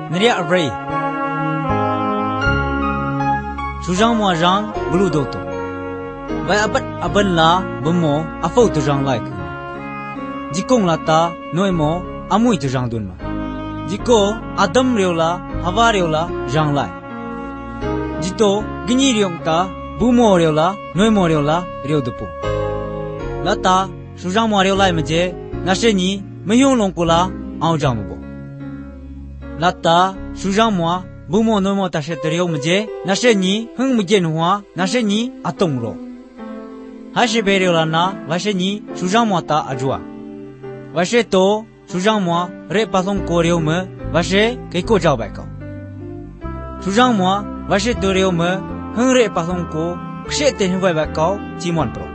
Neria Ray Sujang Mua Rang Bulu Doto Vai abat aban la Bumo Afau tu rang like Jikong lata Noemo Amui tu rang dunma Jiko Adam Riola Hava Riola Rang lai Jito Gini Riong ta Bumo Riola Noemo Riola Rio Dupo Lata Sujang Mua Riola Maje Nasheni Mayong Longkula Au Jamubo Lata Sujang Mua Bumo Noemo Tashetrio Maje Nasheni Hung Majen Hua Nasheni Atongro Hashi Beriola na Vasheni Sujang Mua ta Ajua Vashe to Sujang Mua Re Pasong Koreo me Vashe Keiko Jao Baikao Sujang Mua Vashe to Reo me Hung Re Pasong Ko Kshe Te Hinwai Baikao Timon Pro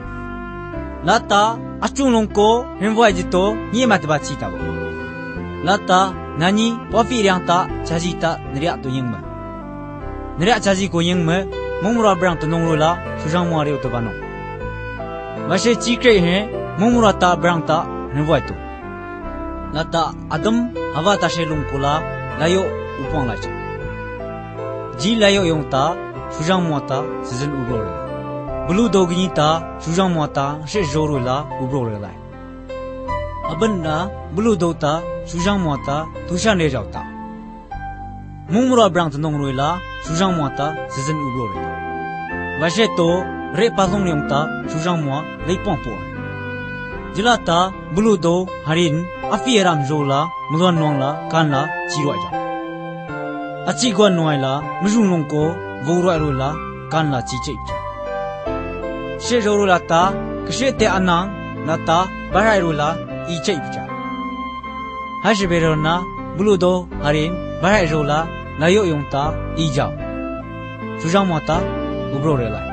Lata Achung Long Ko Hinwai Jito Nye Matba Chita Bo Lata Nani Wafi Riang ta Chaji ta Neria to Ying me Neria Chaji Ko Ying me Momura Brang to Nong Rola Sujang Mua Reo to Banong Vashe Chikre He Momura ta Brang ta Hinwai to Lata Adam Hava ta Shelung Kula Layo Upong Lacha Ji Layo Yong ta Sujang Mua ta Season Ubrore Bulu Dogini ta Sujang Mua ta She Joro la Ubrore Lai Aban na Bulu Do ta Sujang Mua ta Tushan Le Jao ta Momura Brang Nong Roi la Sujang Mua ta Season Ubrore Vashe to Re Pasong Yong ta Sujang Mua Lei Pong Po Jilata Bulu Do Harin Afi Ram Jola Mluan Nong la Kan la Chi Roi Ja Achi Guan Noi la Mjung Long Ko Vo Roi Ro la Kan la Chi Chei Ja She Ro la ta Kshe Te Anang la ta Barai Ro la I Chei Ja Hashi Berona Bulu Do Harin Barai Ro la Layo Yong ta I Jao Sujang Mua ta Ubro Re Lai